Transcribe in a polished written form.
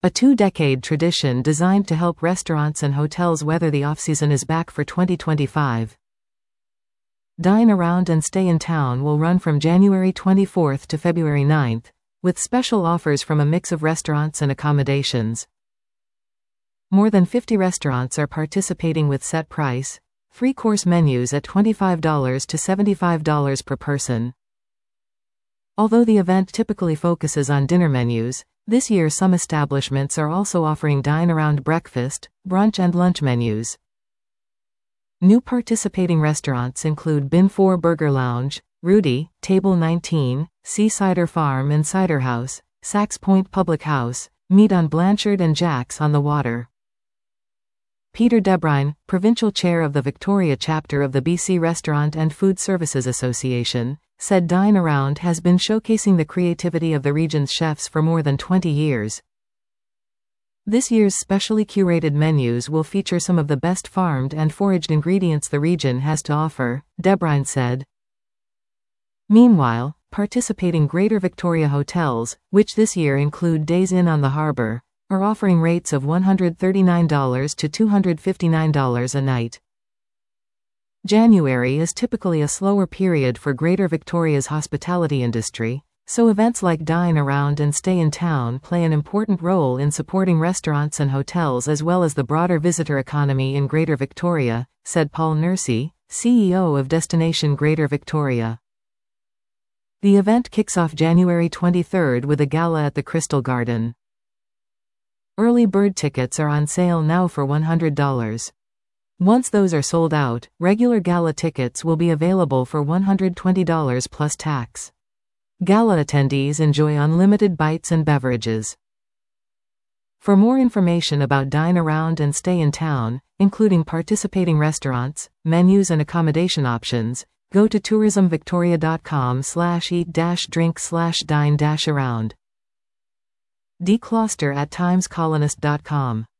a 2-decade tradition designed to help restaurants and hotels weather the off-season is back for 2025. Dine Around and Stay in Town will run from January 24 to February 9, with special offers from a mix of restaurants and accommodations. More than 50 restaurants are participating with set price, free course menus at $25 to $75 per person. Although the event typically focuses on dinner menus, this year some establishments are also offering dine-around breakfast, brunch and lunch menus. New participating restaurants include Bin 4 Burger Lounge, Rudy, Table 19, Seasider Farm and Cider House, Sax Point Public House, Meat on Blanchard and Jack's on the Water. Peter Debrine, Provincial Chair of the Victoria chapter of the BC Restaurant and Food Services Association, said Dine Around has been showcasing the creativity of the region's chefs for more than 20 years. This year's specially curated menus will feature some of the best farmed and foraged ingredients the region has to offer, Debrine said. Meanwhile, participating Greater Victoria hotels, which this year include Days Inn on the Harbour, are offering rates of $139 to $259 a night. January is typically a slower period for Greater Victoria's hospitality industry, so events like Dine Around and Stay in Town play an important role in supporting restaurants and hotels as well as the broader visitor economy in Greater Victoria, said Paul Nursey, CEO of Destination Greater Victoria. The event kicks off January 23 with a gala at the Crystal Garden. Early bird tickets are on sale now for $100. Once those are sold out, regular gala tickets will be available for $120 plus tax. Gala attendees enjoy unlimited bites and beverages. For more information about Dine Around and Stay in Town, including participating restaurants, menus and accommodation options, go to tourismvictoria.com/eat-drink/dine-around. dcloster@timescolonist.com